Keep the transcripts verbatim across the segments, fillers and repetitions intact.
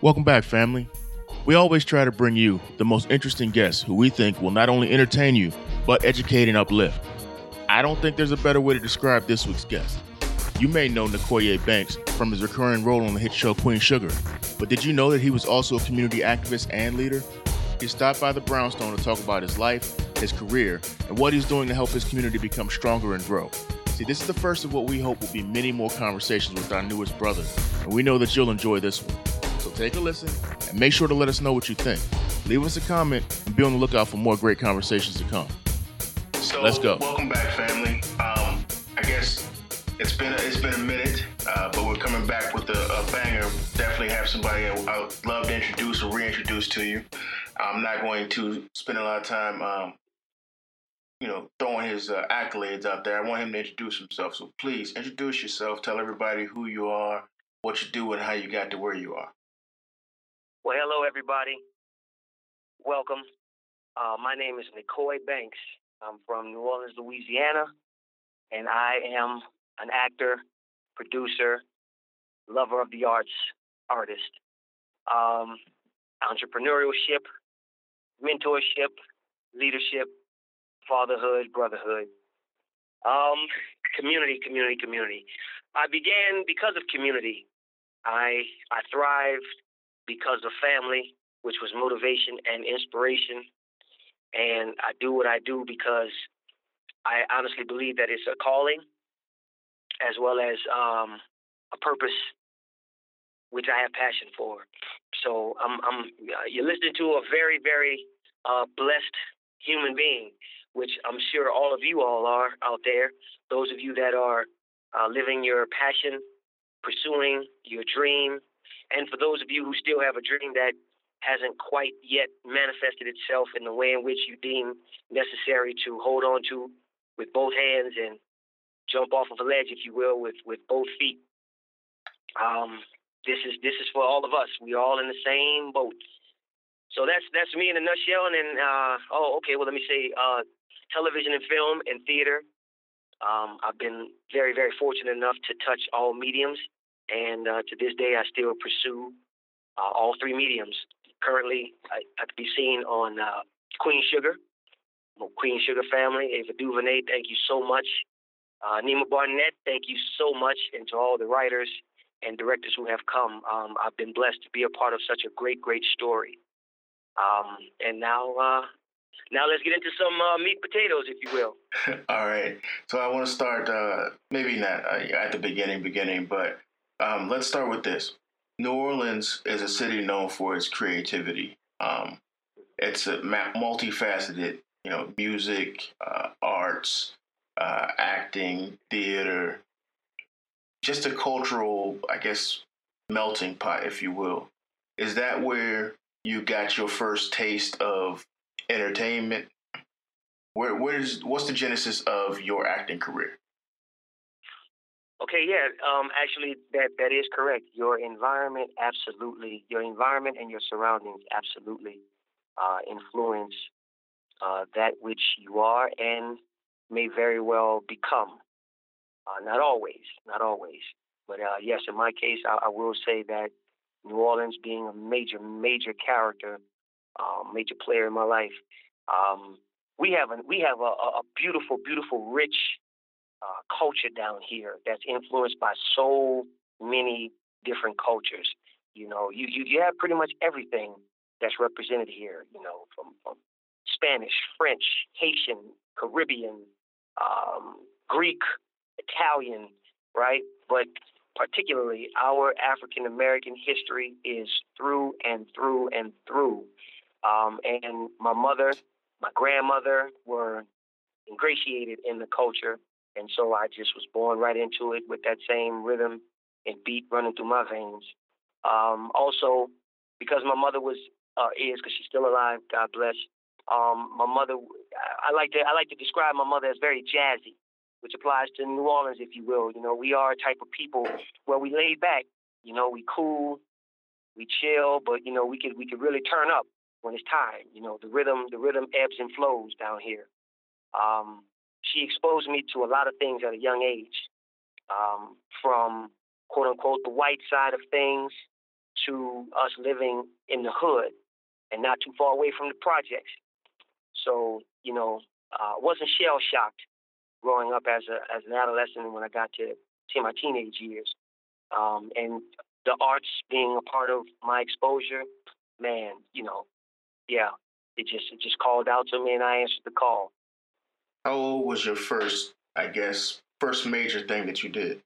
Welcome back, family. We always try to bring you the most interesting guests who we think will not only entertain you, but educate and uplift. I don't think there's a better way to describe this week's guest. You may know Nkoye Banks from his recurring role on the hit show Queen Sugar, but did you know that he was also a community activist and leader? He stopped by the Brownstone to talk about his life, his career, and what he's doing to help his community become stronger and grow. See, this is the first of what we hope will be many more conversations with our newest brother, and we know that you'll enjoy this one. So take a listen and make sure to let us know what you think. Leave us a comment and be on the lookout for more great conversations to come. So Let's go. Welcome back, family. Um, I guess it's been a, it's been a minute, uh, but we're coming back with a, a banger. Definitely have somebody I would love to introduce or reintroduce to you. I'm not going to spend a lot of time, um, you know, throwing his uh, accolades out there. I want him to introduce himself. So please introduce yourself. Tell everybody who you are, what you do, and how you got to where you are. Well, hello, everybody. Welcome. Uh, my name is Nkoye Banks. I'm from New Orleans, Louisiana, and I am an actor, producer, lover of the arts, artist. Um, entrepreneurship, mentorship, leadership, fatherhood, brotherhood. Um, community, community, community. I began because of community. I I thrived because of family, which was motivation and inspiration. And I do what I do because I honestly believe that it's a calling as well as um, a purpose, which I have passion for. So I'm, I'm uh, you're listening to a very, very uh, blessed human being, which I'm sure all of you all are out there. Those of you that are uh, living your passion, pursuing your dream, and for those of you who still have a dream that hasn't quite yet manifested itself in the way in which you deem necessary to hold on to with both hands and jump off of a ledge, if you will, with, with both feet. Um, this is this is for all of us. We're all in the same boat. So that's that's me in a nutshell. And then, uh, oh, okay, well, let me say uh, television and film and theater. Um, I've been very, very fortunate enough to touch all mediums. And uh, to this day, I still pursue uh, all three mediums. Currently, I, I can be seen on uh, Queen Sugar, Queen Sugar family. Ava DuVernay, thank you so much. Uh, Nima Barnett, thank you so much. And to all the writers and directors who have come, um, I've been blessed to be a part of such a great, great story. Um, and now, uh, now let's get into some uh, meat potatoes, if you will. All right. So I want to start, uh, maybe not uh, at the beginning, beginning, but um, let's start with this. New Orleans is a city known for its creativity. Um, it's a multifaceted, you know, music, uh, arts, uh, acting, theater, just a cultural, I guess, melting pot, if you will. Is that where you got your first taste of entertainment? Where, where's, what's the genesis of your acting career? Okay, yeah, um, actually, that, that is correct. Your environment, absolutely, your environment and your surroundings, absolutely, uh, influence uh, that which you are and may very well become. Uh, not always, not always. But uh, yes, in my case, I, I will say that New Orleans being a major, major character, uh, major player in my life, um, we have a, we have a, a beautiful, beautiful, rich Uh, culture down here that's influenced by so many different cultures. You know, you, you, you have pretty much everything that's represented here, you know, from, from Spanish, French, Haitian, Caribbean, um, Greek, Italian, right? But particularly our African-American history is through and through and through. Um, and my mother, my grandmother were ingratiated in the culture. And so I just was born right into it with that same rhythm and beat running through my veins. Um, also, because my mother was uh, is, because she's still alive, God bless. Um, my mother, I like to I like to describe my mother as very jazzy, which applies to New Orleans, if you will. You know, we are a type of people where we lay back. You know, we cool, we chill, but you know, we could we could really turn up when it's time. You know, the rhythm the rhythm ebbs and flows down here. Um, She exposed me to a lot of things at a young age, um, from quote unquote the white side of things to us living in the hood and not too far away from the projects. So, you know, uh, wasn't shell shocked growing up as a as an adolescent when I got to, to my teenage years. Um, and the arts being a part of my exposure, man, you know, yeah, it just it just called out to me and I answered the call. How old was your first, I guess, first major thing that you did?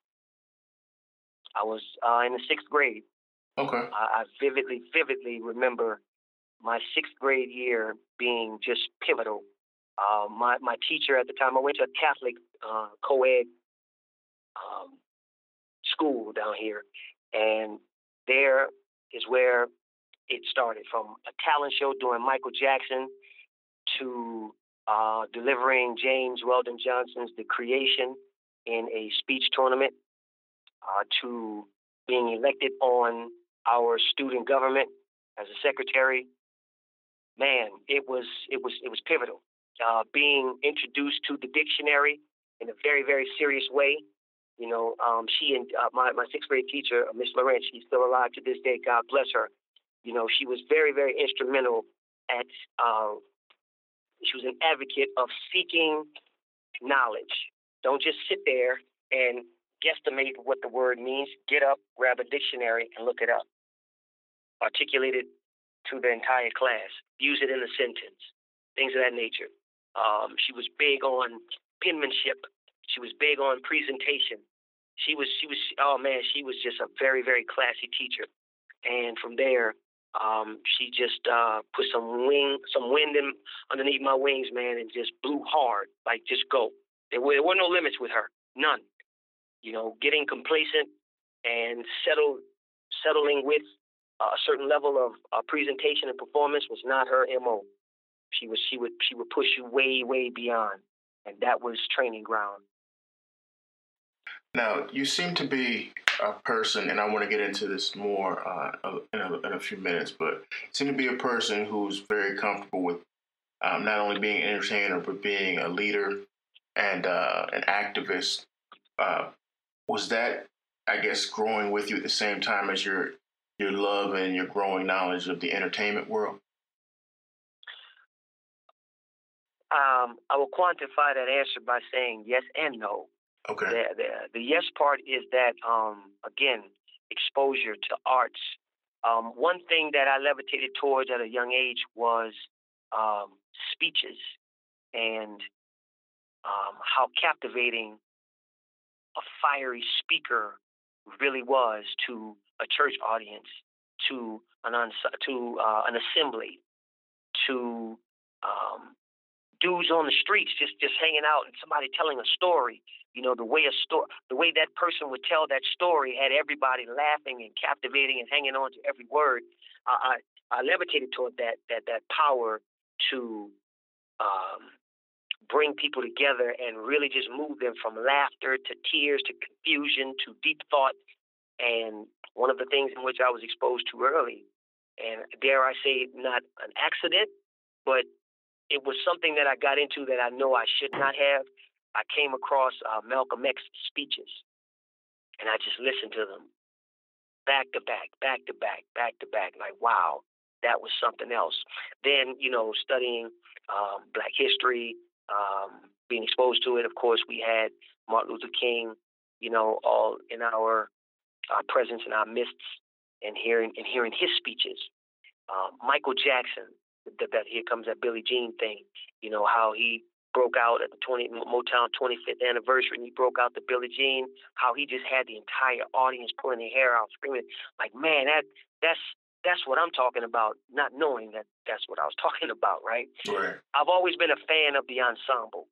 I was uh, in the sixth grade. Okay. I, I vividly, vividly remember my sixth grade year being just pivotal. Uh, my my teacher at the time, I went to a Catholic uh, co-ed um, school down here, and there is where it started, from a talent show doing Michael Jackson to uh, delivering James Weldon Johnson's The Creation in a speech tournament, uh, to being elected on our student government as a secretary. Man, it was it was it was pivotal. Uh, being introduced to the dictionary in a very, very serious way. You know, um, she and uh, my, my sixth grade teacher, Miss Lawrence, she's still alive to this day. God bless her. You know, she was very, very instrumental at, uh, she was an advocate of seeking knowledge. Don't just sit there and guesstimate what the word means. Get up, grab a dictionary, and look it up. Articulate it to the entire class. Use it in a sentence. Things of that nature. Um, she was big on penmanship. She was big on presentation. She was, she was, oh man, she was just a very, very classy teacher. And from there, um, she just uh, put some wing, some wind in, underneath my wings, man, and just blew hard. Like, just go. There were, there were no limits with her, none. You know, getting complacent and settle, settling with a certain level of uh, presentation and performance was not her M O. She was, she would, she would push you way, way beyond, and that was training ground. Now, you seem to be a person, and I want to get into this more uh, in, a, in a few minutes, but you seem to be a person who's very comfortable with um, not only being an entertainer, but being a leader and uh, an activist. Uh, was that, I guess, growing with you at the same time as your your love and your growing knowledge of the entertainment world? Um, I will quantify that answer by saying yes and no. Okay. The, the, the yes part is that, um, again, exposure to arts. Um, one thing that I levitated towards at a young age was um, speeches and um, how captivating a fiery speaker really was to a church audience, to an uns- to uh, an assembly, to um, dudes on the streets just, just hanging out and somebody telling a story. You know, the way a sto- the way that person would tell that story had everybody laughing and captivating and hanging on to every word. I I, I levitated toward that that that power to um, bring people together and really just move them from laughter to tears to confusion to deep thought. And one of the things in which I was exposed to early, and dare I say, not an accident, but it was something that I got into that I know I should not have. I came across uh, Malcolm X speeches, and I just listened to them back to back, back to back, back to back. Like, wow, that was something else. Then, you know, studying um, Black history, um, being exposed to it. Of course, we had Martin Luther King, you know, all in our uh, presence in our midst, and hearing and hearing his speeches. Um, Michael Jackson, that, that here comes that Billie Jean thing. You know how he broke out at the twenty Motown twenty-fifth anniversary, and he broke out the Billie Jean. How he just had the entire audience pulling their hair out, screaming like, "Man, that that's that's what I'm talking about." Not knowing that that's what I was talking about, right? Right. I've always been a fan of the ensemble.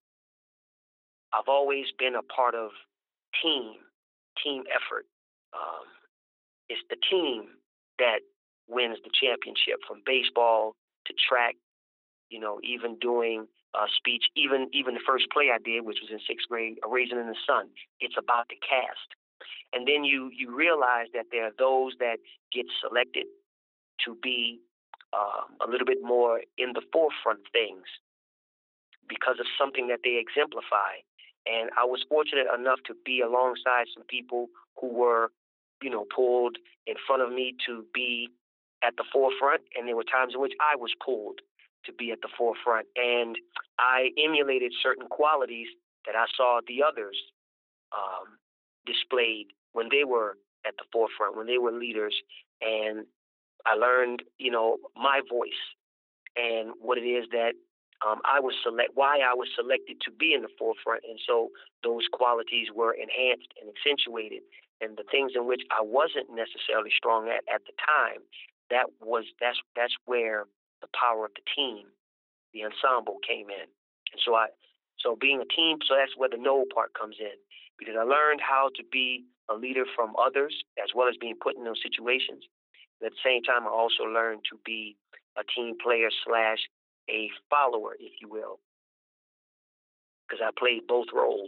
I've always been a part of team, team effort. Um, it's the team that wins the championship, from baseball to track, you know, even doing a speech, even even the first play I did, which was in sixth grade, A Raisin in the Sun. It's about the cast. And then you you realize that there are those that get selected to be um, a little bit more in the forefront of things because of something that they exemplify. And I was fortunate enough to be alongside some people who were you know, pulled in front of me to be at the forefront, and there were times in which I was pulled to be at the forefront. And I emulated certain qualities that I saw the others um, displayed when they were at the forefront, when they were leaders. And I learned, you know, my voice and what it is that um, I was select, why I was selected to be in the forefront. And so those qualities were enhanced and accentuated. And the things in which I wasn't necessarily strong at at the time, that was that's that's where the power of the team, the ensemble, came in. And so I, so being a team, so that's where the know part comes in, because I learned how to be a leader from others as well as being put in those situations. At the same time, I also learned to be a team player slash a follower, if you will, because I played both roles.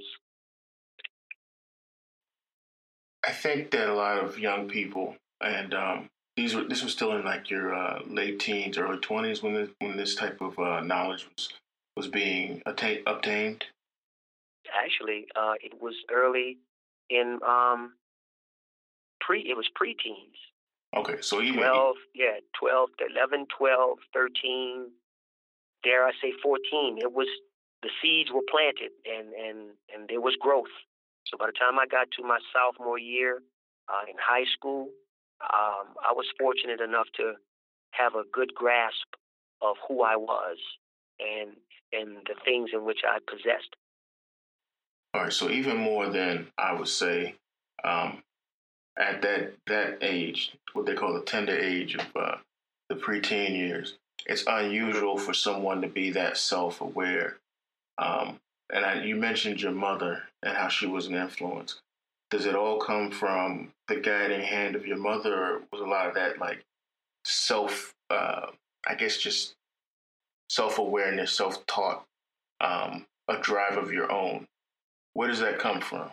I think that a lot of young people, and um, these were this was still in like your uh, late teens, early twenties when this, when this type of uh, knowledge was was being atta- obtained. Actually, uh, it was early in um, pre. It was preteens. Okay, so even twelve, yeah, twelve, eleven, twelve, thirteen, dare I say fourteen. It was, the seeds were planted, and, and, and there was growth. So by the time I got to my sophomore year uh, in high school, um, I was fortunate enough to have a good grasp of who I was and and the things in which I possessed. All right, so even more than I would say, um, at that that age, what they call the tender age of uh, the preteen years, it's unusual for someone to be that self-aware. Um, and I, you mentioned your mother and how she was an influence. Does it all come from the guiding hand of your mother, or was a lot of that like self, uh, I guess, just self-awareness, self-taught, um, a drive of your own? Where does that come from?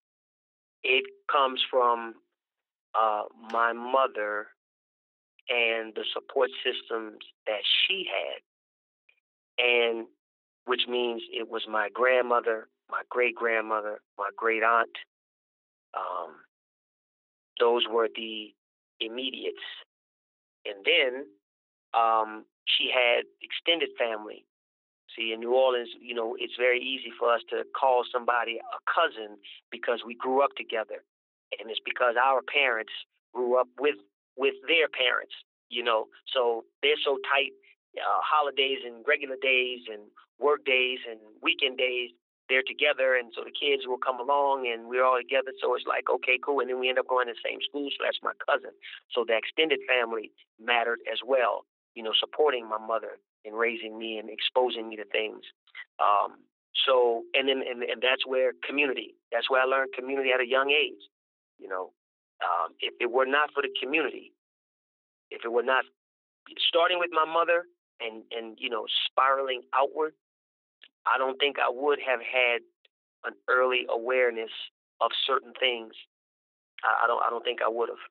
It comes from uh, my mother and the support systems that she had, and which means it was my grandmother, my great-grandmother, my great-aunt. Um, those were the immediates. And then um, she had extended family. See, in New Orleans, you know, it's very easy for us to call somebody a cousin because we grew up together. And it's because our parents grew up with with their parents, you know. So they're so tight, uh, holidays and regular days and work days and weekend days, they're together. And so the kids will come along and we're all together. So it's like, okay, cool. And then we end up going to the same school. So that's my cousin. So the extended family mattered as well, you know, supporting my mother and raising me and exposing me to things. Um, so, and then, and, and that's where community, that's where I learned community at a young age. You know, um, if it were not for the community, if it were not starting with my mother and, and, you know, spiraling outward, I don't think I would have had an early awareness of certain things. I, I don't, I don't think I would have.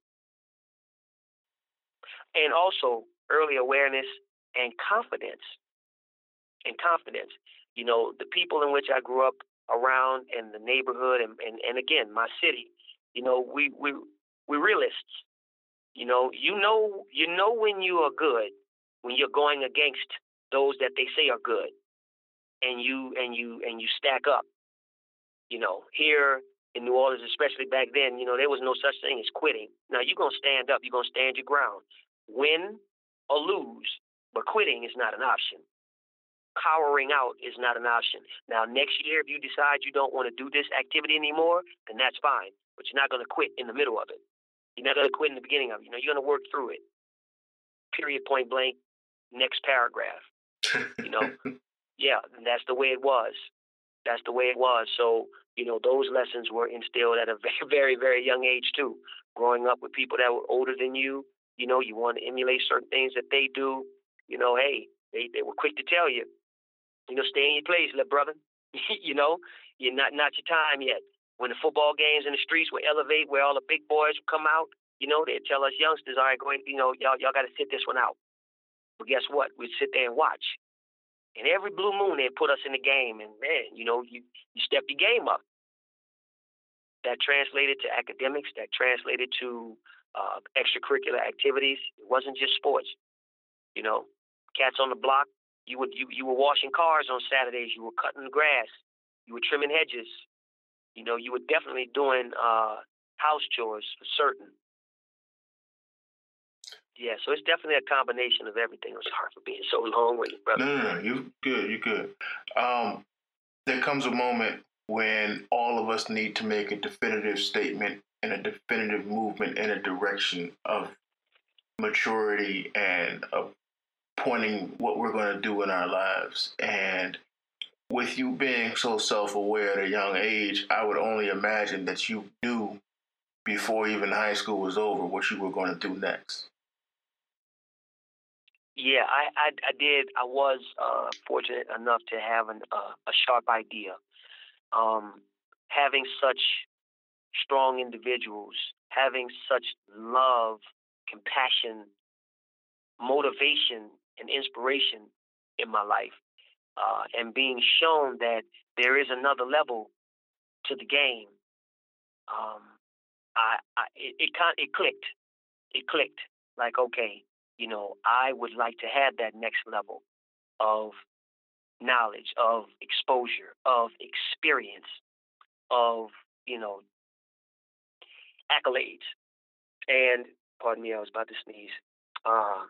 And also early awareness and confidence. And confidence. You know, the people in which I grew up around in the neighborhood and, and, and again, my city, you know, we, we, we're realists. You know, you know, you know when you are good, when you're going against those that they say are good, and you, and you, and you stack up. You know, here in New Orleans, especially back then, you know, there was no such thing as quitting. Now, you're going to stand up. You're going to stand your ground. Win or lose, but quitting is not an option. Cowering out is not an option. Now, next year, if you decide you don't want to do this activity anymore, then that's fine. But you're not going to quit in the middle of it. You're not going to quit in the beginning of it. You know, you're going to work through it. Period, point blank, next paragraph. You know, yeah, and that's the way it was. That's the way it was. So, you know, those lessons were instilled at a very, very, very young age, too. Growing up with people that were older than you, you know, you want to emulate certain things that they do. You know, hey, they, they were quick to tell you, you know, stay in your place, little brother. You know, you're not, not your time yet. When the football games in the streets would elevate, where all the big boys would come out, you know, they'd tell us youngsters, all right, go ahead, you know, y'all, y'all got to sit this one out. But guess what? We'd sit there and watch. And every blue moon, they'd put us in the game. And, man, you know, you, you step your game up. that translated to academics, that translated to uh, extracurricular activities. It wasn't just sports. You know, cats on the block. You would you you were washing cars on Saturdays. You were cutting the grass. You were trimming hedges. You know, you were definitely doing uh, house chores for certain. Yeah, so it's definitely a combination of everything. I'm sorry for being so long-winded, brother. No, no, no. You good. You good. Um, there comes a moment when all of us need to make a definitive statement and a definitive movement in a direction of maturity and of pointing what we're going to do in our lives. And with you being so self-aware at a young age, I would only imagine that you knew before even high school was over what you were going to do next. Yeah, I, I, I did. I was uh, fortunate enough to have an, uh, a sharp idea. Um, having such strong individuals, having such love, compassion, motivation, and inspiration in my life, uh, and being shown that there is another level to the game, um, I, I it it, con- it clicked. It clicked. Like, okay, you know, I would like to have that next level of knowledge, of exposure, of experience, of, you know, accolades. And pardon me, I was about to sneeze. Uh,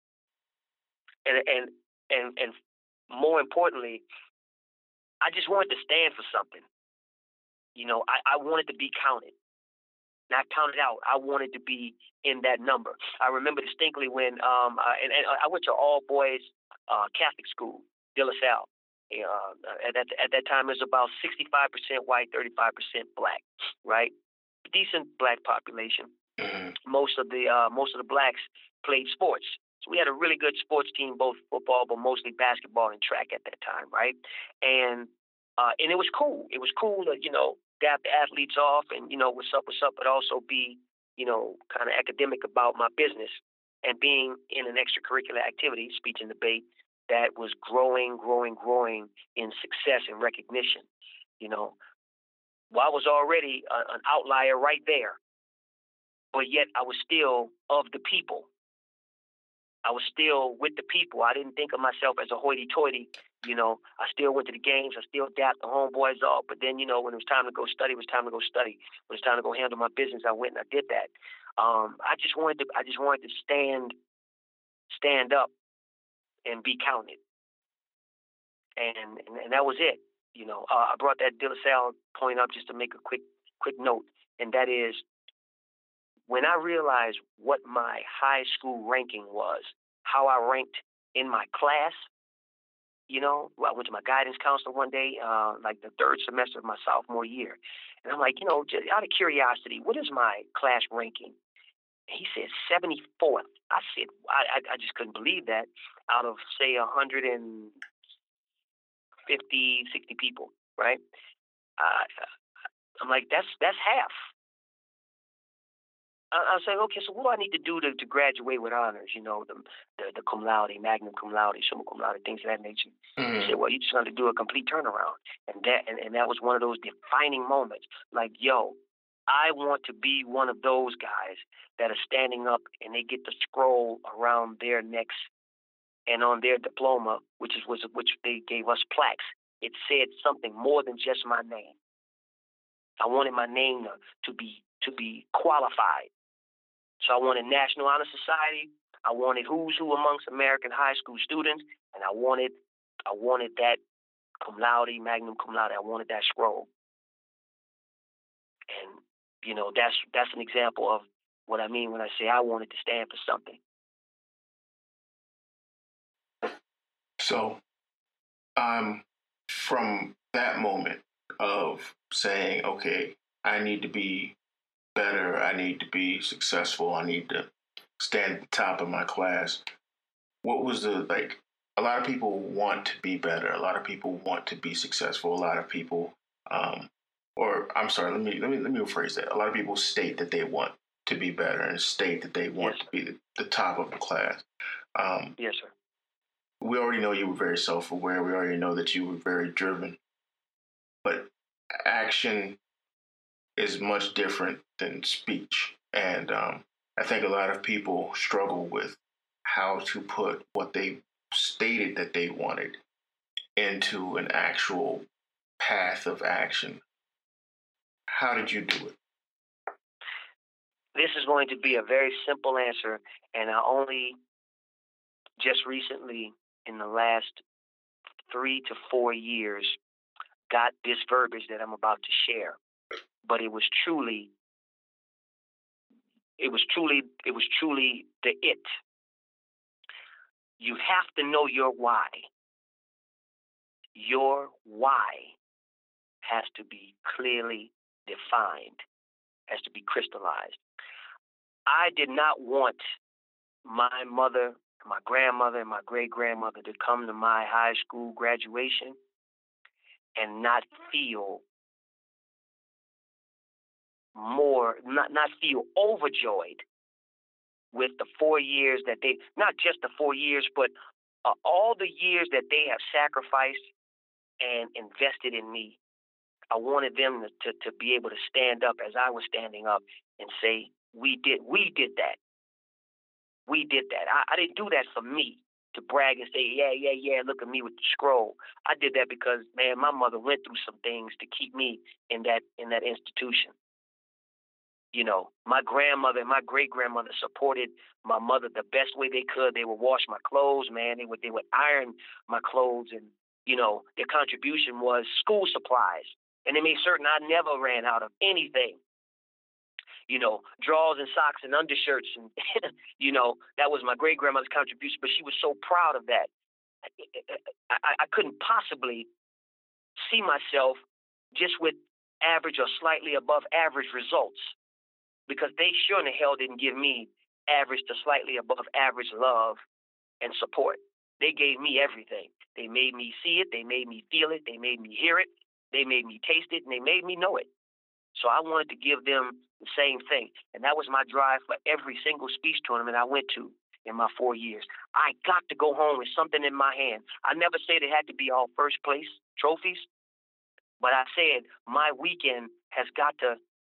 and and and and more importantly, I just wanted to stand for something. You know, I, I wanted to be counted, not counted out. I wanted to be in that number. I remember distinctly when um uh, and, and I went to all boys uh, Catholic school, De La Salle. Uh, at that at that time, it was about sixty-five percent white, thirty-five percent black. Right, decent black population. Mm-hmm. Most of the uh, most of the blacks played sports. So we had a really good sports team, both football, but mostly basketball and track at that time, right? And uh, and it was cool. It was cool to, you know, dap the athletes off and, you know, what's up, what's up, but also be, you know, kind of academic about my business and being in an extracurricular activity, speech and debate, that was growing, growing, growing in success and recognition. You know, well, I was already a, an outlier right there, but yet I was still of the people. I was still with the people. I didn't think of myself as a hoity-toity. You know, I still went to the games. I still dapped the homeboys off. But then, you know, when it was time to go study, it was time to go study. When it was time to go handle my business, I went and I did that. Um, I just wanted to. I just wanted to stand, stand up, and be counted. And and, and that was it. You know, uh, I brought that De La Salle point up just to make a quick quick note, and that is, when I realized what my high school ranking was, how I ranked in my class, you know, I went to my guidance counselor one day, uh, like the third semester of my sophomore year. And I'm like, you know, just out of curiosity, what is my class ranking? And he said seventy-fourth. I said, I, I just couldn't believe that out of, say, one hundred fifty, sixty people, right? Uh, I'm like, that's that's half. I was like, okay, so what do I need to do to, to graduate with honors? You know, the, the the cum laude, magna cum laude, summa cum laude, things of that nature. Mm-hmm. He said, well, you just got to do a complete turnaround, and that and, and that was one of those defining moments. Like, yo, I want to be one of those guys that are standing up and they get the scroll around their necks and on their diploma, which is was which they gave us plaques. It said something more than just my name. I wanted my name to, to be to be qualified. So I wanted National Honor Society. I wanted who's who amongst American high school students, and I wanted, I wanted that cum laude, magnum cum laude. I wanted that scroll, and you know that's that's an example of what I mean when I say I wanted to stand for something. So, um, from that moment of saying, okay, I need to be better, I need to be successful, I need to stand at the top of my class. What was the, like, a lot of people want to be better. A lot of people want to be successful. A lot of people, um, or I'm sorry, let me, let me, let me rephrase that. A lot of people state that they want to be better and state that they want yes, to be the, the top of the class. Um, yes, sir. We already know you were very self-aware. We already know that you were very driven. But action is much different than speech. And um, I think a lot of people struggle with how to put what they stated that they wanted into an actual path of action. How did you do it? This is going to be a very simple answer, and I only just recently, in the last three to four years, got this verbiage that I'm about to share. But it was truly, it was truly, it was truly the it. You have to know your why. Your why has to be clearly defined, has to be crystallized. I did not want my mother, my grandmother, and my great-grandmother to come to my high school graduation and not feel more, not, not feel overjoyed with the four years that they, not just the four years, but uh, all the years that they have sacrificed and invested in me. I wanted them to, to, to be able to stand up as I was standing up and say, we did, we did that. We did that. I, I didn't do that for me to brag and say, yeah, yeah, yeah, look at me with the scroll. I did that because, man, my mother went through some things to keep me in that in that institution. You know, my grandmother and my great-grandmother supported my mother the best way they could. They would wash my clothes, man. They would they would iron my clothes, and, you know, their contribution was school supplies. And they made certain I never ran out of anything. You know, drawers and socks and undershirts. And, you know, that was my great-grandmother's contribution, but she was so proud of that. I, I, I couldn't possibly see myself just with average or slightly above average results, because they sure in the hell didn't give me average to slightly above average love and support. They gave me everything. They made me see it. They made me feel it. They made me hear it. They made me taste it, and they made me know it. So I wanted to give them the same thing. And that was my drive for every single speech tournament I went to in my four years. I got to go home with something in my hand. I never said it had to be all first place trophies, but I said my weekend has got to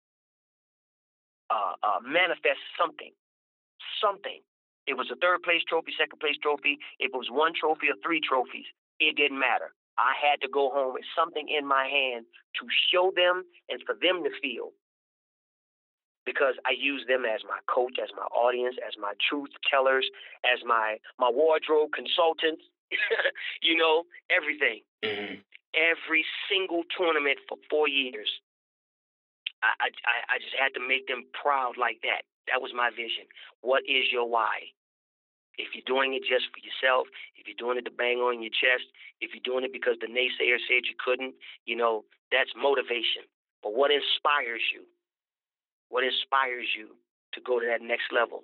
uh, uh, manifest something, something. It was a third place trophy, second place trophy. If it was one trophy or three trophies, it didn't matter. I had to go home with something in my hand to show them and for them to feel, because I use them as my coach, as my audience, as my truth tellers, as my, my wardrobe consultants, you know, everything. Mm-hmm. Every single tournament for four years, I, I, I just had to make them proud like that. That was my vision. What is your why? If you're doing it just for yourself, if you're doing it to bang on your chest, if you're doing it because the naysayer said you couldn't, you know, that's motivation. But what inspires you? What inspires you to go to that next level?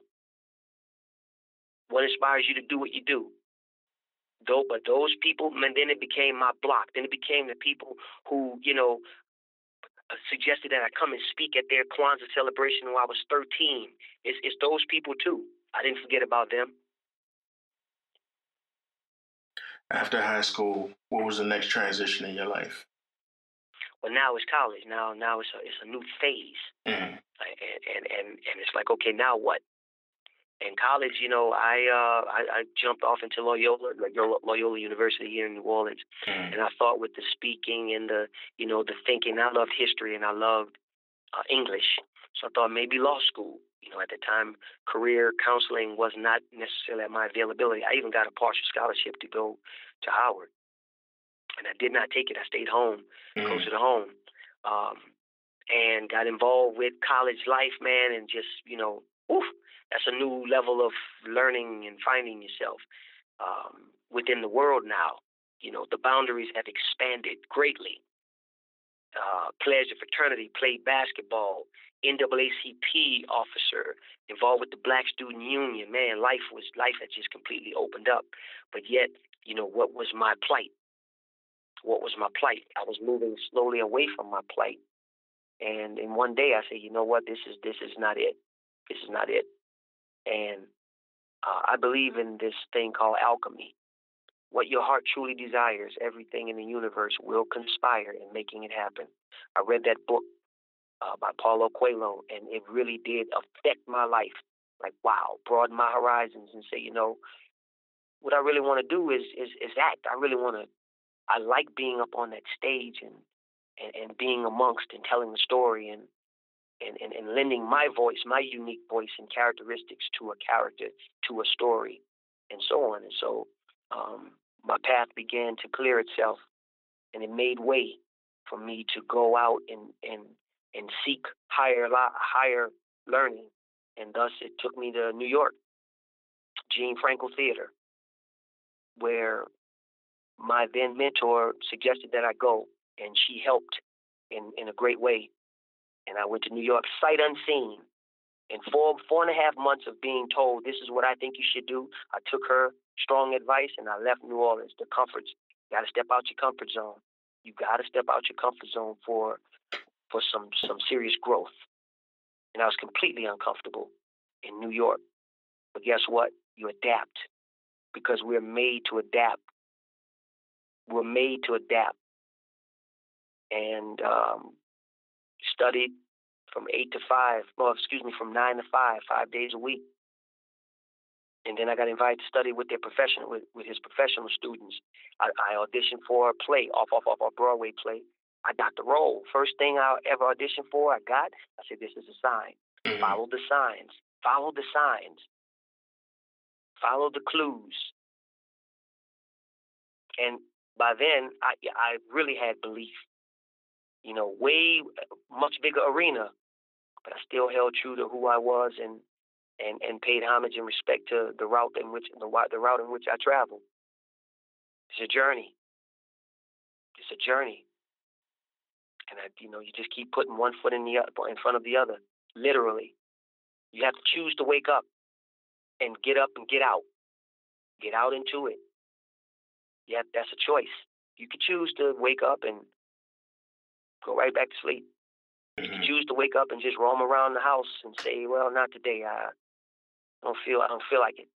What inspires you to do what you do? Though, but those people, and then it became my block. Then it became the people who, you know, suggested that I come and speak at their Kwanzaa celebration when I was thirteen. It's, it's those people too. I didn't forget about them. After high school, what was the next transition in your life? Well, now it's college. Now, now it's a it's a new phase, Mm-hmm. and, and and and it's like, okay, now what? In college, you know, I uh, I, I jumped off into Loyola, Loyola University here in New Orleans, Mm-hmm. and I thought with the speaking and the you know the thinking, I loved history and I loved uh, English, so I thought maybe law school. You know, at the time, career counseling was not necessarily at my availability. I even got a partial scholarship to go to Howard, and I did not take it. I stayed home, Mm-hmm. closer to home, um, and got involved with college life, man, and just, you know, oof, that's a new level of learning and finding yourself um, within the world now. You know, the boundaries have expanded greatly. Uh, pledged a fraternity, played basketball, N double A C P officer, involved with the Black Student Union. Man, life was life had just completely opened up. But yet, you know, what was my plight? What was my plight? I was moving slowly away from my plight. And and one day I said, you know what, this is this is not it. This is not it. And uh, I believe in this thing called alchemy. What your heart truly desires, everything in the universe will conspire in making it happen. I read that book uh, by Paulo Coelho, and it really did affect my life. Like, wow, broaden my horizons and say, you know, what I really want to do is is is act. I really want to. I like being up on that stage and, and and being amongst and telling the story and and, and and lending my voice, my unique voice and characteristics to a character, to a story, and so on. And so um, my path began to clear itself, and it made way for me to go out and and and seek higher higher learning. And thus, it took me to New York, Gene Frankel Theater, where my then mentor suggested that I go, and she helped in, in a great way. And I went to New York sight unseen. In four, four and a half months of being told, this is what I think you should do, I took her strong advice, and I left New Orleans. The comforts, you got to step out your comfort zone. You got to step out your comfort zone for for some, some serious growth. And I was completely uncomfortable in New York. But guess what? You adapt, because we're made to adapt. We're made to adapt. And um, studied from eight to five, well, excuse me, from nine to five, five days a week. And then I got invited to study with their professional, with, with his professional students. I, I auditioned for a play, off, off, off a Broadway play. I got the role. First thing I ever auditioned for, I got. I said, this is a sign. Mm-hmm. Follow the signs. Follow the signs. Follow the clues. And by then, I, I really had belief. You know, way much bigger arena, but I still held true to who I was and and, and paid homage and respect to the route in which the the route in which I traveled. It's a journey. It's a journey, and I, you know, you just keep putting one foot in the in front of the other. Literally, you have to choose to wake up and get up and get out, get out into it. Yeah, that's a choice. You could choose to wake up and go right back to sleep. You can choose to wake up and just roam around the house and say, "Well, not today. I don't feel. I don't feel like it."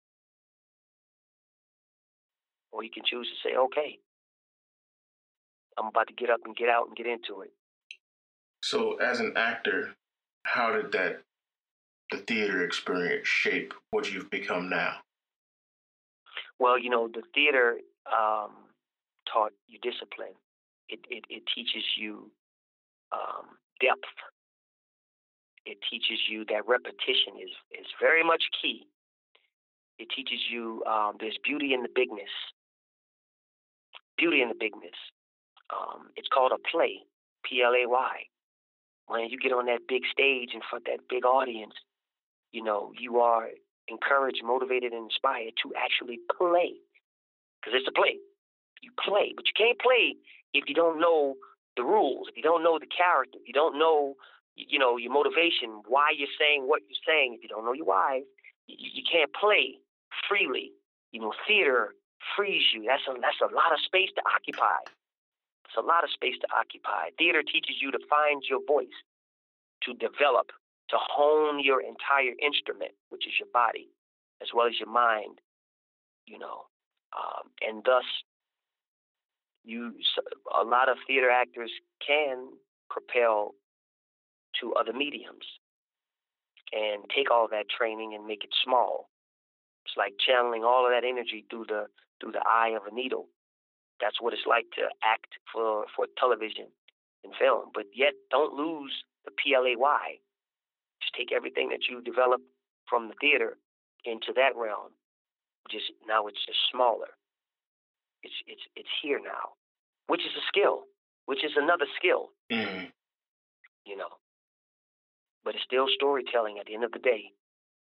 Or you can choose to say, "Okay, I'm about to get up and get out and get into it." So, as an actor, how did that the theater experience shape what you've become now? Well, you know, the theater um, taught you discipline. It it, it teaches you um, depth. It teaches you that repetition is, is very much key. It teaches you um, there's beauty in the bigness. Beauty in the bigness. Um, it's called a play, P L A Y. When you get on that big stage in front of that big audience, you know, you are encouraged, motivated, and inspired to actually play. Because it's a play. You play, but you can't play if you don't know the rules, if you don't know the character, if you don't know, you know, your motivation, why you're saying what you're saying. If you don't know your why, you, you can't play freely. You know, theater frees you. That's a, that's a lot of space to occupy. It's a lot of space to occupy. Theater teaches you to find your voice, to develop, to hone your entire instrument, which is your body, as well as your mind, you know. Um, and thus, you a lot of theater actors can propel to other mediums and take all that training and make it small. It's like channeling all of that energy through the through the eye of a needle. That's what it's like to act for, for television and film. But yet, don't lose the P L A Y. Just take everything that you develop from the theater into that realm. Just now, it's just smaller. It's it's it's here now, which is a skill, which is another skill. Mm-hmm. You know, but it's still storytelling at the end of the day.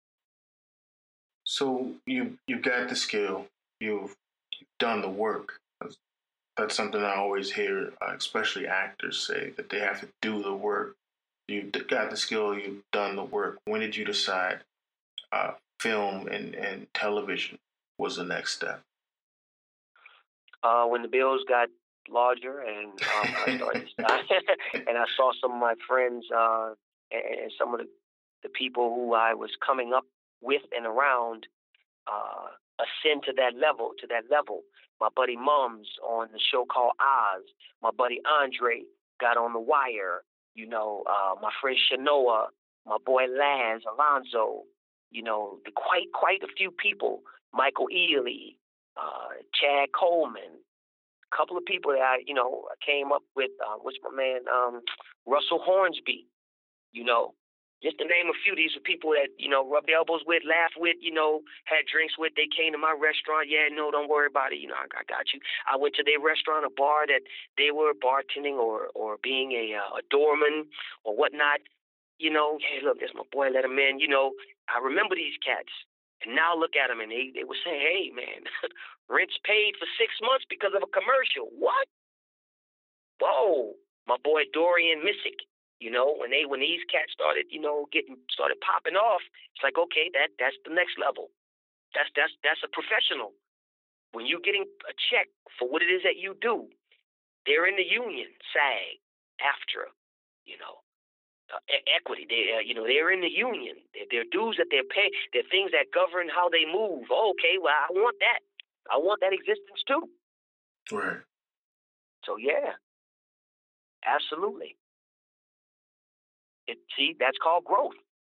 So you you've got the skill, you've, you've done the work. That's, that's something I always hear, uh, especially actors say, that they have to do the work. You've got the skill, you've done the work. When did you decide uh, film and, and television was the next step? Uh, when the bills got larger and um, I started, and I saw some of my friends uh, and, and some of the, the people who I was coming up with and around uh, ascend to that level, to that level. My buddy Mums on the show called Oz. My buddy Andre got on The Wire. you know, uh, my friend Shanoa, my boy Laz, Alonzo, you know, the, quite quite a few people, Michael Ealy, uh, Chad Coleman, a couple of people that I, you know, came up with, uh, what's my man, um, Russell Hornsby, you know, just to name a few. These are people that, you know, rubbed elbows with, laughed with, you know, had drinks with. They came to my restaurant. Yeah, no, don't worry about it. You know, I, I got you. I went to their restaurant, a bar that they were bartending or or being a, uh, a doorman or whatnot. You know, hey, look, there's my boy, let him in. You know, I remember these cats. And now look at them, and they, they were saying, hey, man, rent's paid for six months because of a commercial. What? Whoa. My boy Dorian Missick. You know, when they when these cats started, you know, getting started popping off, it's like, okay, that that's the next level. That's that's that's a professional. When you're getting a check for what it is that you do, they're in the union, SAG, AFTRA, you know, uh, e- equity. They, uh, you know, they're in the union. They're, they're dues that they're paying. They're things that govern how they move. Oh, okay, well, I want that. I want that existence too. Right. So yeah, absolutely. It, see, that's called growth.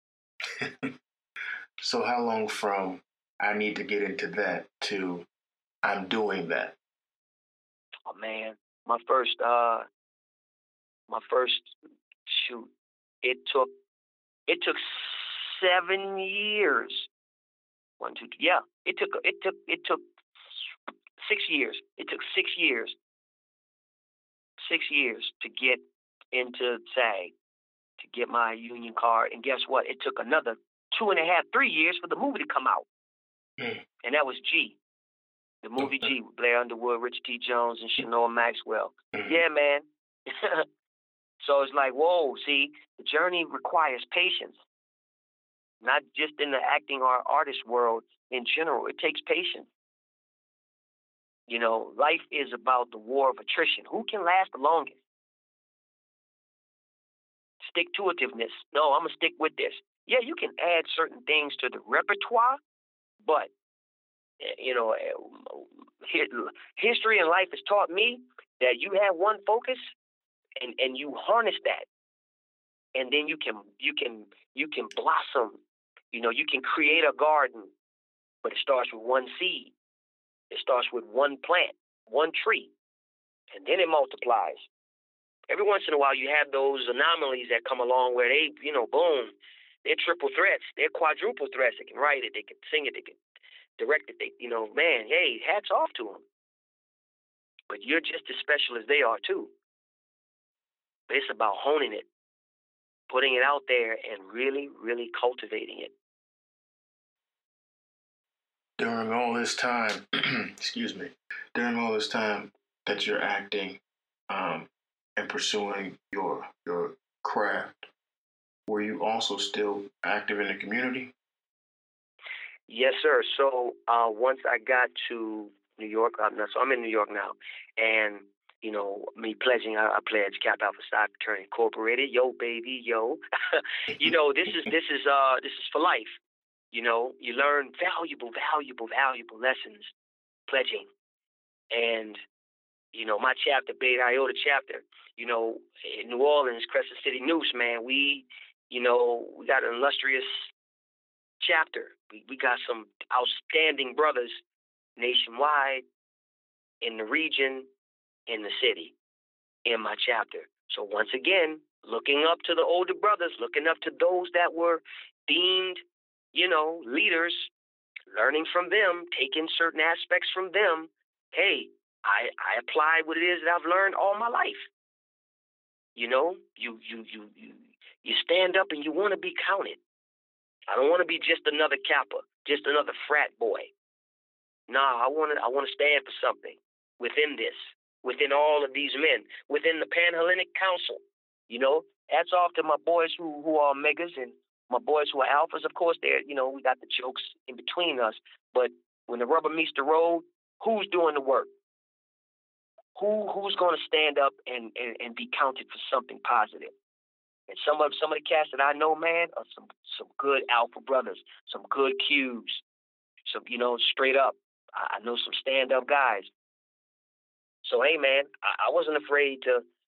So how long from I need to get into that to I'm doing that? Oh man, my first, uh, my first shoot, it took, it took seven years. One, two, three, yeah, it took, it took, it took six years. It took six years, six years to get into SAG, to get my union card. And guess what? It took another two and a half, three years for the movie to come out. Mm. And that was G. The movie Okay. G with Blair Underwood, Richard T. Jones, and Shanoa Maxwell. Mm-hmm. Yeah, man. So it's like, whoa, see, the journey requires patience. Not just in the acting or artist world in general. It takes patience. You know, life is about the war of attrition. Who can last the longest? Stick-to-itiveness. No, I'm going to stick with this. Yeah, you can add certain things to the repertoire, but, you know, history and life has taught me that you have one focus and, and you harness that. And then you can you can you can blossom. You know, you can create a garden, but it starts with one seed. It starts with one plant, one tree, and then it multiplies. Every once in a while, you have those anomalies that come along where they, you know, boom, they're triple threats, they're quadruple threats. They can write it, they can sing it, they can direct it. They, you know, man, hey, hats off to them. But you're just as special as they are too. But it's about honing it, putting it out there, and really, really cultivating it. During all this time, excuse me, during all this time that you're acting um, and pursuing your your craft, were you also still active in the community? Yes, sir. So uh, once I got to New York, I'm not, so I'm in New York now, and you know, me pledging, I, I pledge Kappa Alpha Psi Fraternity Incorporated. Yo, baby, yo. You know, this is this is uh this is for life. You know, you learn valuable, valuable, valuable lessons pledging, and you know, my chapter, Beta Iota chapter. You know, in New Orleans, Crescent City News, man, we, you know, we got an illustrious chapter. We we got some outstanding brothers nationwide, in the region, in the city, in my chapter. So once again, looking up to the older brothers, looking up to those that were deemed, you know, leaders, learning from them, taking certain aspects from them. Hey, I I apply what it is that I've learned all my life. You know, you you you you you stand up and you want to be counted. I don't want to be just another Kappa, just another frat boy. Nah, I want to I want to stand for something within this, within all of these men, within the Panhellenic Council. You know, hats off to my boys who who are megas and my boys who are alphas. Of course, they're, you know, we got the jokes in between us. But when the rubber meets the road, who's doing the work? Who who's going to stand up and, and, and be counted for something positive? And some of some of the cats that I know, man, are some some good alpha brothers, some good Qs, some, you know, straight up. I, I know some stand up guys. So hey, man, I, I wasn't afraid to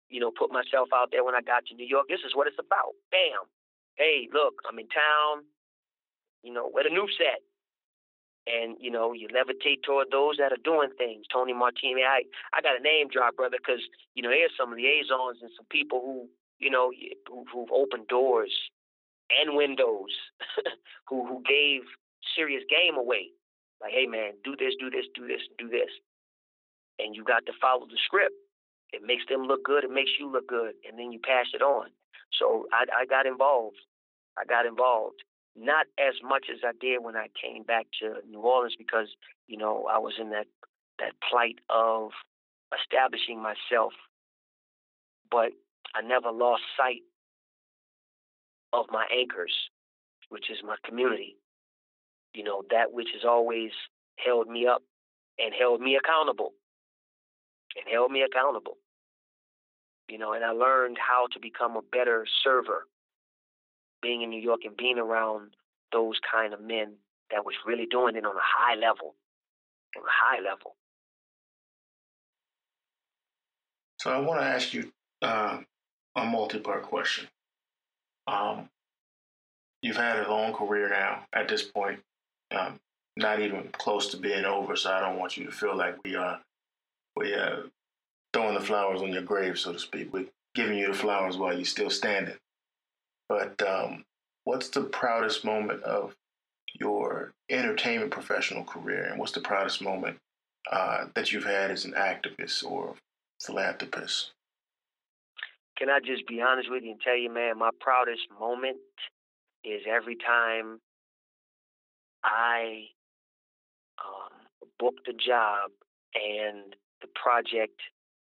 you know, put myself out there when I got to New York. This is what it's about. Bam. Hey, look, I'm in town. You know, where the noof's at. And, you know, you levitate toward those that are doing things. Tony Martini, I, I got a name drop, brother, because, you know, there's some liaisons and some people who, you know, who, who've opened doors and windows, who who gave serious game away. Like, hey, man, do this, do this, do this, do this. And you got to follow the script. It makes them look good. It makes you look good. And then you pass it on. So I, I got involved. I got involved. Not as much as I did when I came back to New Orleans because, you know, I was in that, that plight of establishing myself. But I never lost sight of my anchors, which is my community. You know, that which has always held me up and held me accountable. And held me accountable. You know, and I learned how to become a better server being in New York and being around those kind of men that was really doing it on a high level, on a high level. So I want to ask you uh, a multi-part question. Um, you've had a long career now at this point, um, not even close to being over, so I don't want you to feel like we are we are throwing the flowers on your grave, so to speak. We're giving you the flowers while you're still standing. But um, what's the proudest moment of your entertainment professional career, and what's the proudest moment uh, that you've had as an activist or philanthropist? Can I just be honest with you and tell you, man, my proudest moment is every time I um, booked a job and the project,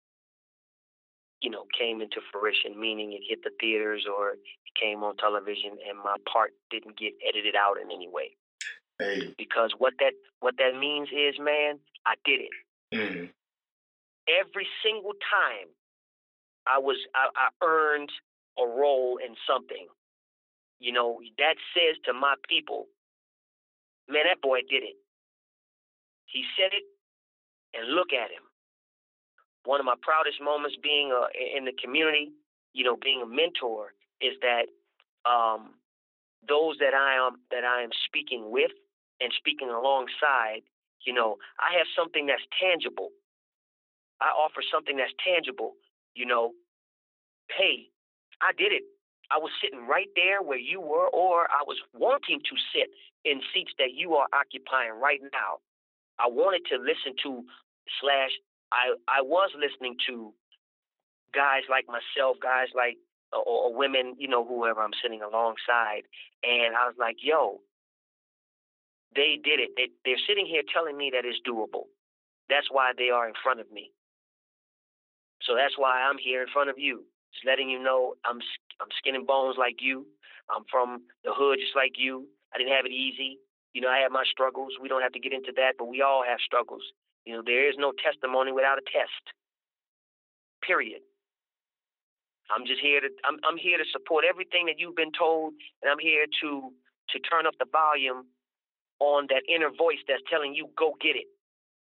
you know, came into fruition, meaning it hit the theaters or it came on television and my part didn't get edited out in any way. Hey. Because what that what that means is, man, I did it. Mm-hmm. Every single time I was I, I earned a role in something. You know, that says to my people, man, that boy did it. He said it, and look at him. One of my proudest moments being uh, in the community, you know, being a mentor, is that um, those that I am that I am speaking with and speaking alongside, you know, I have something that's tangible. I offer something that's tangible. You know, hey, I did it. I was sitting right there where you were, or I was wanting to sit in seats that you are occupying right now. I wanted to listen to slash. I I was listening to guys like myself, guys like or, or women, you know, whoever I'm sitting alongside, and I was like, yo, they did it. They, they're sitting here telling me that it's doable. That's why they are in front of me. So that's why I'm here in front of you, just letting you know I'm I'm skin and bones like you. I'm from the hood just like you. I didn't have it easy. You know, I had my struggles. We don't have to get into that, but we all have struggles. You know, there is no testimony without a test. Period. I'm just here to I'm I'm here to support everything that you've been told, and I'm here to to turn up the volume on that inner voice that's telling you go get it.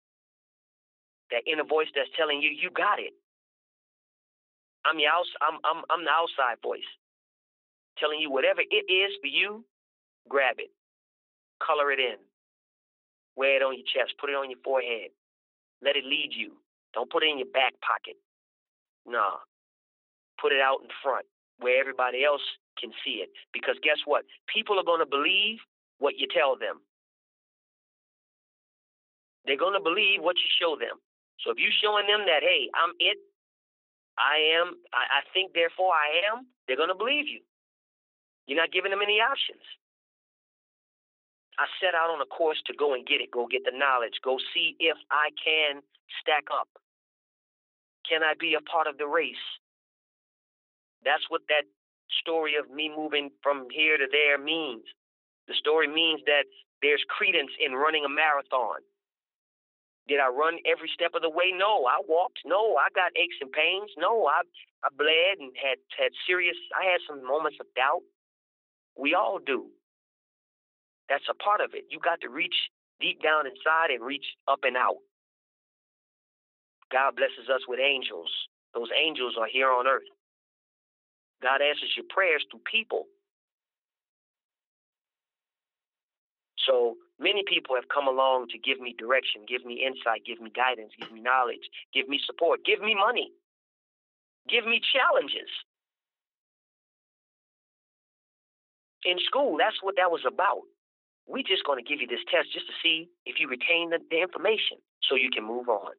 That inner voice that's telling you you got it. I'm your outs- I'm I'm I'm the outside voice telling you whatever it is for you, grab it, color it in, wear it on your chest, put it on your forehead, let it lead you. Don't put it in your back pocket. Nah, put it out in front where everybody else can see it. Because guess what? People are going to believe what you tell them. They're going to believe what you show them. So if you're showing them that, hey, I'm it, I am, I, I think, therefore I am, they're going to believe you. You're not giving them any options. I set out on a course to go and get it, go get the knowledge, go see if I can stack up. Can I be a part of the race? That's what that story of me moving from here to there means. The story means that there's credence in running a marathon. Did I run every step of the way? No, I walked. No, I got aches and pains. No, I I bled and had, had serious, I had some moments of doubt. We all do. That's a part of it. You got to reach deep down inside and reach up and out. God blesses us with angels, Those angels are here on earth. God answers your prayers through people. So many people have come along to give me direction, give me insight, give me guidance, give me knowledge, give me support, give me money, give me challenges. In school, that's what that was about. We're just going to give you this test just to see if you retain the, the information so you can move on.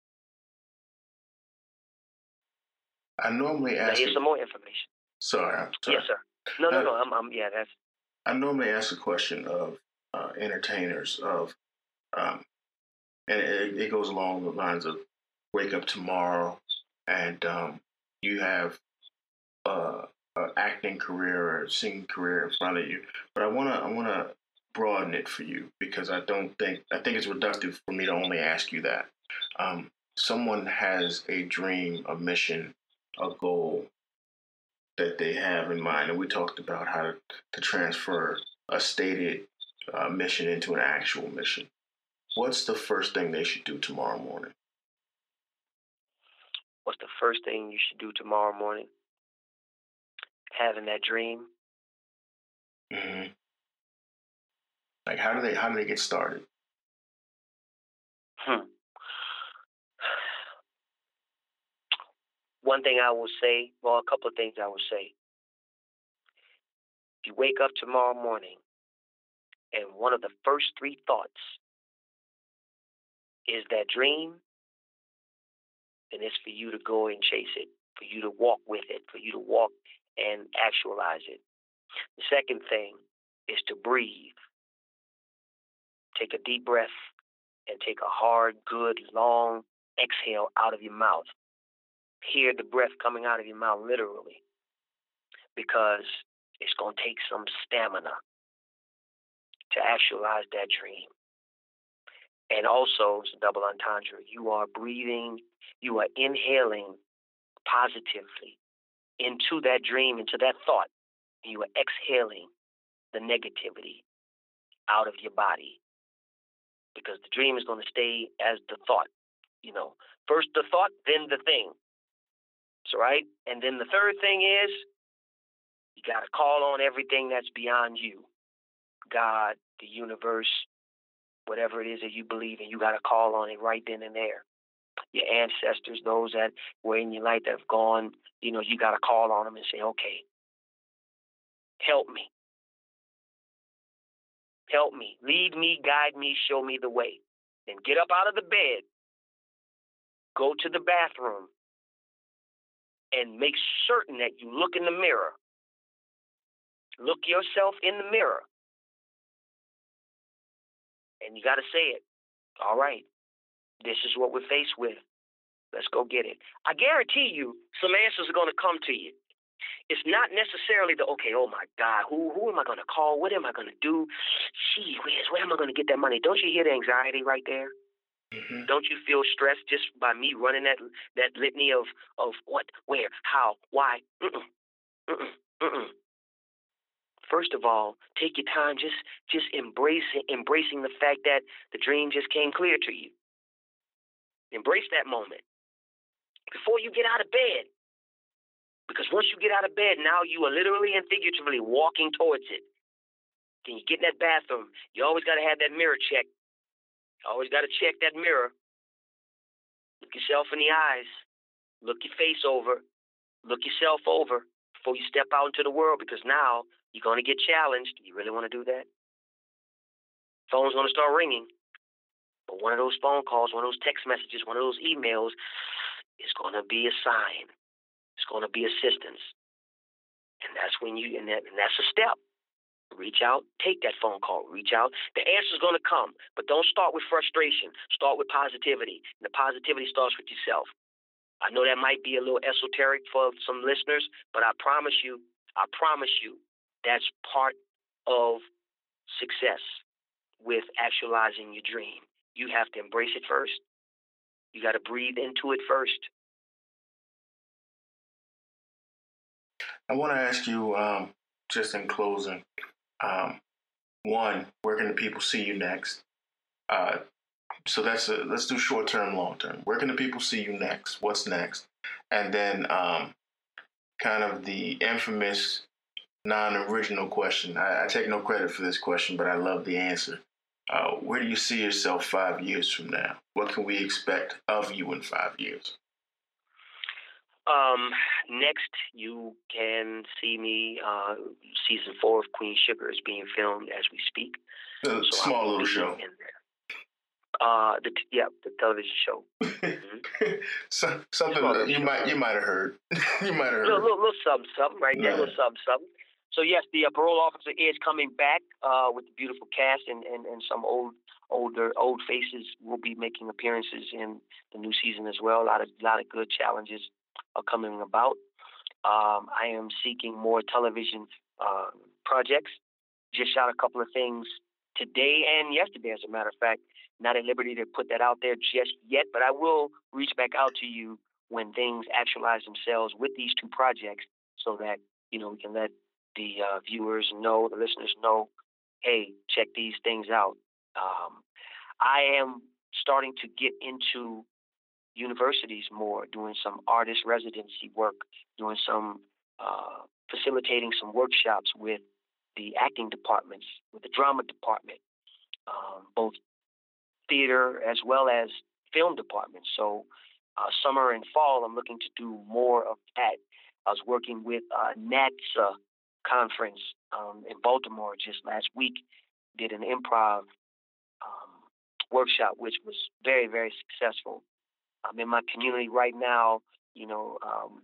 I normally Now, ask. here's a- some more information. Sorry, I'm sorry. Yes, sir. No, no, Uh, no. I'm, I'm, yeah, that's. I normally ask a question of uh, entertainers of, um, and it, it goes along the lines of wake up tomorrow, and um, you have uh, an acting career or a singing career in front of you. But I wanna, I wanna broaden it for you because I don't think I think it's reductive for me to only ask you that. Um, someone has a dream, a mission, a goal that they have in mind, and we talked about how to, to transfer a stated uh, mission into an actual mission. What's the first thing they should do tomorrow morning? What's the first thing you should do tomorrow morning? Having that dream. Mm-hmm. Like, how do they how do they get started? Hmm. One thing I will say, well, a couple of things I will say. If you wake up tomorrow morning and one of the first three thoughts is that dream, then it's for you to go and chase it, for you to walk with it, for you to walk and actualize it. The second thing is to breathe. Take a deep breath and take a hard, good, long exhale out of your mouth. Hear the breath coming out of your mouth literally, because it's going to take some stamina to actualize that dream. And also, it's a double entendre. You are breathing, you are inhaling positively into that dream, into that thought. And you are exhaling the negativity out of your body, because the dream is going to stay as the thought. You know, first the thought, then the thing. So, right? And then the third thing is, you got to call on everything that's beyond you. God, the universe, whatever it is that you believe in, you got to call on it right then and there. Your ancestors, those that were in your life that have gone, you know, you got to call on them and say, okay, help me. Help me. Lead me, guide me, show me the way. Then get up out of the bed, go to the bathroom, and make certain that you look in the mirror. Look yourself in the mirror. And you got to say it. All right, this is what we're faced with. Let's go get it. I guarantee you some answers are going to come to you. It's not necessarily the, okay, oh my God, who who am I going to call? What am I going to do? Gee whiz, where am I going to get that money? Don't you hear the anxiety right there? Mm-hmm. Don't you feel stressed just by me running that that litany of, of what, where, how, why? Mm-mm, mm-mm, mm-mm. First of all, take your time, just just embracing embracing the fact that the dream just came clear to you. Embrace that moment before you get out of bed. Because once you get out of bed, now you are literally and figuratively walking towards it. Then you get in that bathroom. You always got to have that mirror check. Always got to check that mirror. Look yourself in the eyes. Look your face over. Look yourself over before you step out into the world, because now you're going to get challenged. You really want to do that? Phone's going to start ringing. But one of those phone calls, one of those text messages, one of those emails is going to be a sign. It's going to be assistance. And that's when you, and, that, and that's a step. Reach out, take that phone call, reach out. The answer's going to come, but don't start with frustration. Start with positivity. And the positivity starts with yourself. I know that might be a little esoteric for some listeners, but I promise you, I promise you, that's part of success with actualizing your dream. You have to embrace it first. You got to breathe into it first. I want to ask you, um, just in closing, um, one, where can the people see you next? Uh, so that's a, let's do short term, long term. Where can the people see you next? What's next? And then um, kind of the infamous non-original question. I, I take no credit for this question, but I love the answer. Uh, where do you see yourself five years from now? What can we expect of you in five years? Um, next, you can see me. Uh, season four of Queen Sugar is being filmed as we speak. A so small little show. In there. Uh, the t- yeah, the television show. Mm-hmm. so, something that you show. might you might have heard. you might have heard. Little, little, little something, something right there. Yeah. Little something, something. So yes, the uh, parole officer is coming back uh, with the beautiful cast, and, and, and some old older old faces will be making appearances in the new season as well. A lot of lot of good challenges are coming about. Um, I am seeking more television uh, projects. Just shot a couple of things today and yesterday, as a matter of fact. Not at liberty to put that out there just yet, but I will reach back out to you when things actualize themselves with these two projects, so that you know we can let the uh, viewers know, the listeners know, hey, check these things out. Um, I am starting to get into universities more, doing some artist residency work, doing some uh, facilitating some workshops with the acting departments, with the drama department, um, both theater as well as film departments. So uh, summer and fall, I'm looking to do more of that. I was working with uh, NATSA conference um, in Baltimore just last week, did an improv um, workshop, which was very, very successful. I'm in my community right now, you know, um,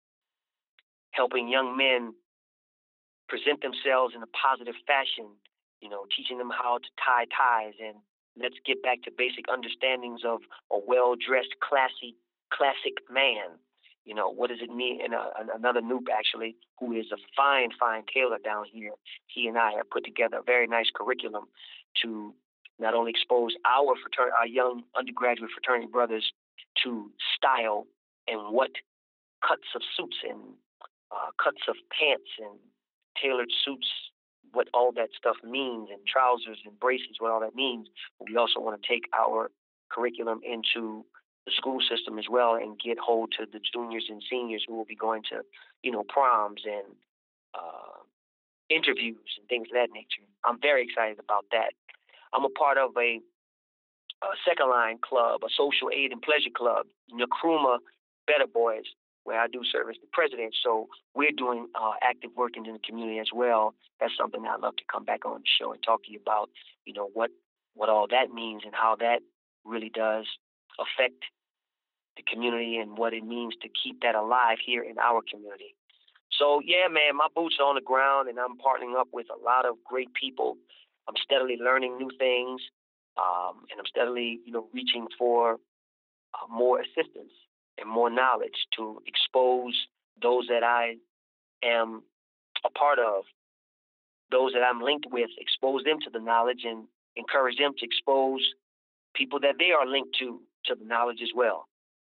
helping young men present themselves in a positive fashion, you know, teaching them how to tie ties, and let's get back to basic understandings of a well-dressed, classy, classic man. You know, what does it mean? And uh, another noob, actually, who is a fine, fine tailor down here, he and I have put together a very nice curriculum to not only expose our fratern- our young undergraduate fraternity brothers to style and what cuts of suits and uh, cuts of pants and tailored suits, what all that stuff means, and trousers and braces, what all that means. But we also want to take our curriculum into the school system as well and get hold to the juniors and seniors who will be going to, you know, proms and uh, interviews and things of that nature. I'm very excited about that. I'm a part of a, a second line club, a social aid and pleasure club, Nkrumah Better Boys, where I do serve as the president. So we're doing uh, active work in the community as well. That's something I'd love to come back on the show and talk to you about, you know, what, what all that means and how that really does affect the community and what it means to keep that alive here in our community. So, yeah, man, my boots are on the ground, and I'm partnering up with a lot of great people. I'm steadily learning new things, um, and I'm steadily, you know, reaching for uh, more assistance and more knowledge to expose those that I am a part of, those that I'm linked with, expose them to the knowledge and encourage them to expose people that they are linked to to the knowledge as well.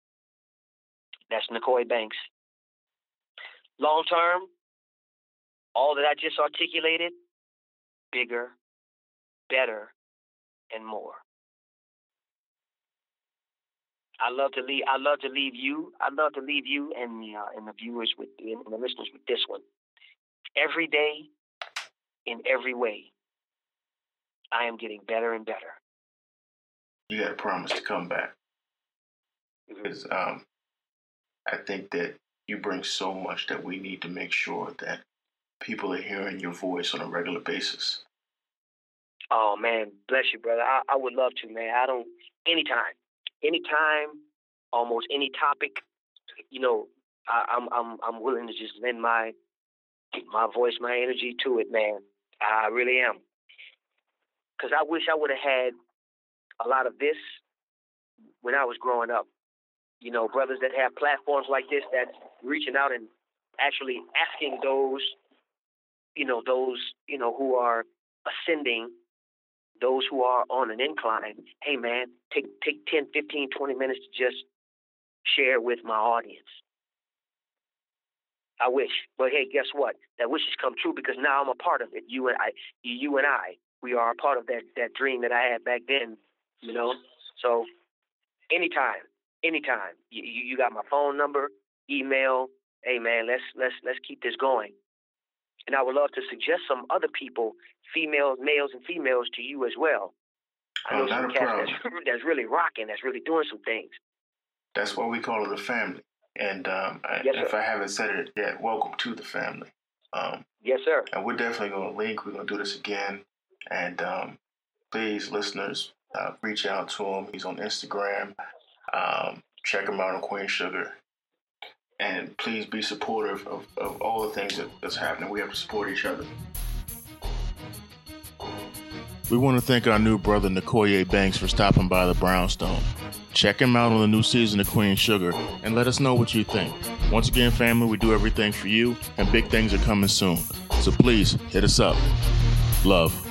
That's Nekoy Banks. Long term, all that I just articulated, bigger, better, and more. I love to leave. I love to leave you. I love to leave you and the uh, and the viewers with and the listeners with this one. Every day, in every way, I am getting better and better. You got to promise to come back, Mm-hmm. because um, I think that you bring so much that we need to make sure that people are hearing your voice on a regular basis. Oh man, bless you, brother. I, I would love to, man. I don't anytime, anytime, almost any topic. You know, I, I'm I'm I'm willing to just lend my my voice, my energy to it, man. I really am. Because I wish I would have had a lot of this when I was growing up. You know, brothers that have platforms like this, that's reaching out and actually asking those, you know, those, you know, who are ascending, those who are on an incline, hey, man, take take ten, fifteen, twenty minutes to just share with my audience. I wish. But hey, guess what? That wish has come true because now I'm a part of it. You and I, you and I, we are a part of that, that dream that I had back then, you know? So anytime, anytime, you, you got my phone number. email. Hey man, let's let's let's keep this going. And I would love to suggest some other people, females, males, and females, to you as well. I know oh, some cats that's, that's really rocking, that's really doing some things. That's what we call it, a family. And um, yes, I, if I haven't said it yet, welcome to the family. Um, yes, sir. And we're definitely going to link. We're going to do this again. And um, please, listeners, uh, reach out to him. He's on Instagram. Um, check him out on Queen Sugar. And please be supportive of, of all the things that, that's happening. We have to support each other. We want to thank our new brother, Nikoye Banks, for stopping by the Brownstone. Check him out on the new season of Queen Sugar and let us know what you think. Once again, family, we do everything for you, and big things are coming soon. So please hit us up. Love.